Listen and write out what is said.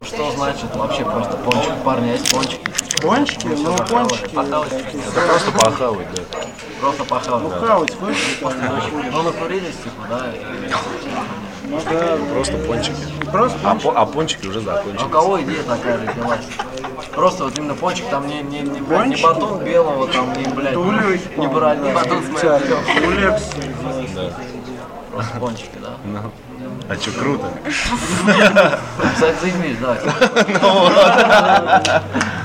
Что значит вообще просто пончик? Парни, есть пончики? Пончики? Ну, пончики. Это просто похавать, да. Просто похавать. Ну, хавать хочешь? Ну, накурились, типа, да? Ну, да. Просто пончики. Просто А пончики уже А у закончились. кого идея такая родилась? Просто вот именно пончик, там не Пончики? батон белого, там не, блядь, не брать, не батон с моим. Улекс. Да. Просто пончики, да? Ну. А что, круто? Заебись, да.